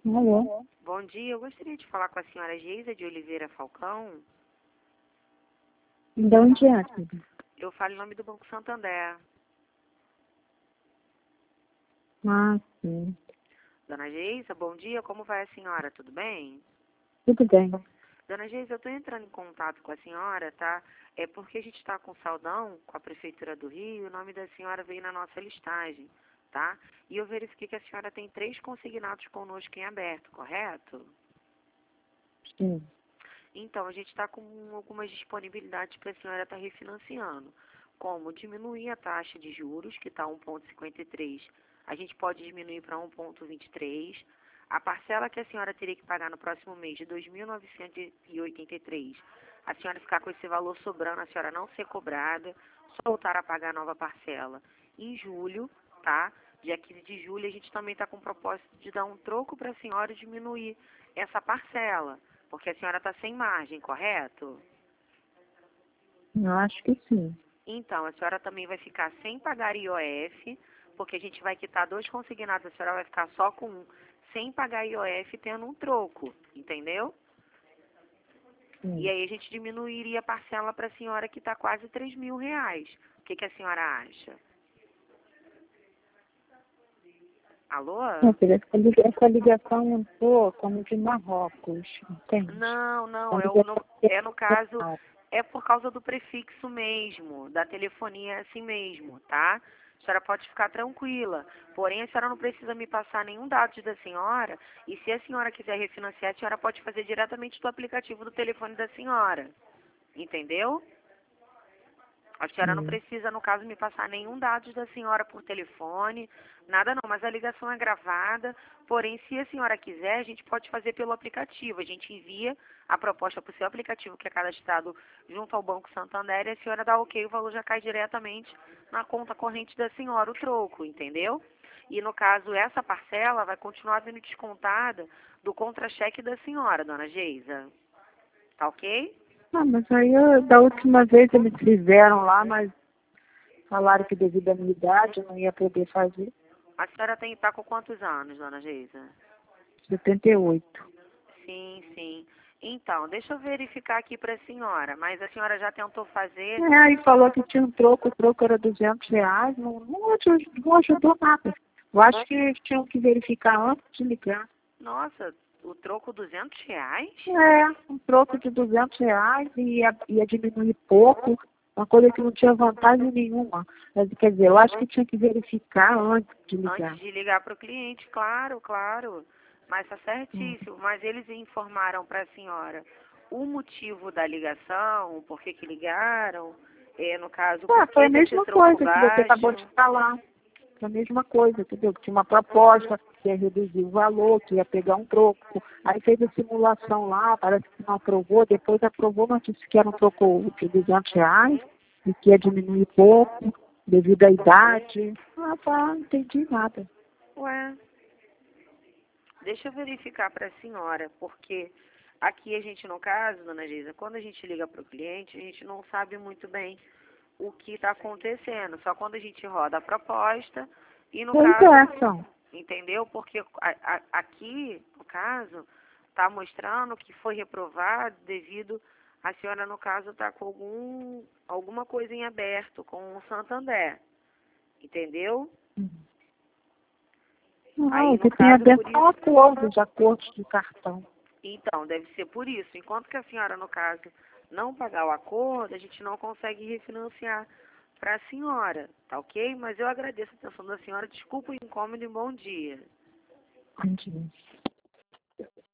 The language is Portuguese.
Alô? Bom dia, eu gostaria de falar com a senhora Geisa de Oliveira Falcão. De onde é, filho? Eu falo em nome do Banco Santander. Ah, sim. Dona Geisa, bom dia, como vai a senhora? Tudo bem? Tudo bem. Dona Geisa, eu estou entrando em contato com a senhora, tá? É porque a gente está com saldão com a Prefeitura do Rio, o nome da senhora veio na nossa listagem, tá? E eu verifiquei que a senhora tem 3 consignados conosco em aberto, correto? Sim. Então, a gente está com algumas disponibilidades para a senhora estar refinanciando, como diminuir a taxa de juros, que está 1,53, a gente pode diminuir para 1,23. A parcela que a senhora teria que pagar no próximo mês de 2.983, a senhora ficar com esse valor sobrando, a senhora não ser cobrada, só voltar a pagar a nova parcela em julho, tá? Dia 15 de julho, a gente também está com o propósito de dar um troco para a senhora e diminuir essa parcela. Porque a senhora está sem margem, correto? Eu acho que sim. Então, a senhora também vai ficar sem pagar IOF, porque a gente vai quitar 2 consignados, a senhora vai ficar só com um, sem pagar IOF, tendo um troco, entendeu? E Sim. aí a gente diminuiria a parcela para a senhora que está quase R$ 3.000. O que a senhora acha? Alô? Minha filha, essa ligação entrou como de Marrocos, entende? Não, Uma é, ligação é no caso, internacional. é por causa do prefixo mesmo, da telefonia é assim mesmo, tá? A senhora pode ficar tranquila, porém a senhora não precisa me passar nenhum dado da senhora, e se a senhora quiser refinanciar, a senhora pode fazer diretamente do aplicativo do telefone da senhora, entendeu? A senhora não Sim. precisa, no caso, me passar nenhum dado da senhora por telefone, nada não, mas a ligação é gravada, porém, se a senhora quiser, a gente pode fazer pelo aplicativo. A gente envia a proposta para o seu aplicativo, que é cadastrado junto ao Banco Santander, e a senhora dá ok, o valor já cai diretamente na conta corrente da senhora, o troco, entendeu? E, no caso, essa parcela vai continuar sendo descontada do contra-cheque da senhora, dona Geisa. Tá ok? Ah, mas aí da última vez eles fizeram lá, mas falaram que devido à minha idade eu não ia poder fazer. A senhora tá com quantos anos, dona Geisa? 78. Sim. Então, deixa eu verificar aqui para a senhora, mas a senhora já tentou fazer? É, aí falou que tinha um troco, o troco era R$ 200, não ajudou nada. Eu acho que eles tinham que verificar antes de ligar. Nossa, o troco R$ 200? É, um troco de R$ 200 e ia diminuir pouco, uma coisa que não tinha vantagem nenhuma. Mas, quer dizer, eu acho que tinha que verificar antes de ligar. Antes de ligar para o cliente, claro. Mas está Hum. certíssimo. Mas eles informaram para a senhora o motivo da ligação, por que ligaram, no caso, Ah, por foi a que desse mesma troco coisa que você acabou de baixo. falar. Foi a mesma coisa, entendeu? Que tinha uma proposta que ia reduzir o valor, que ia pegar um troco. Aí fez a simulação lá, parece que não aprovou, depois aprovou, mas disse que era um troco de R$ 200 e que ia diminuir pouco devido à idade. Ah, tá, não entendi nada. Ué, deixa eu verificar para a senhora, porque aqui a gente, no caso, dona Geisa, quando a gente liga para o cliente, a gente não sabe muito bem o que está acontecendo, só quando a gente roda a proposta e, no Pois caso, é, são. entendeu? Porque aqui, no caso, está mostrando que foi reprovado devido a senhora, no caso, está com alguma coisa em aberto com o Santander, entendeu? Não, Aí, o no que tem caso, por aberto são isso. acordos de cartão. Então, deve ser por isso. Enquanto que a senhora, no caso, não pagar o acordo, a gente não consegue refinanciar para a senhora, tá ok? Mas eu agradeço a atenção da senhora. Desculpa o incômodo e bom dia. Entendi.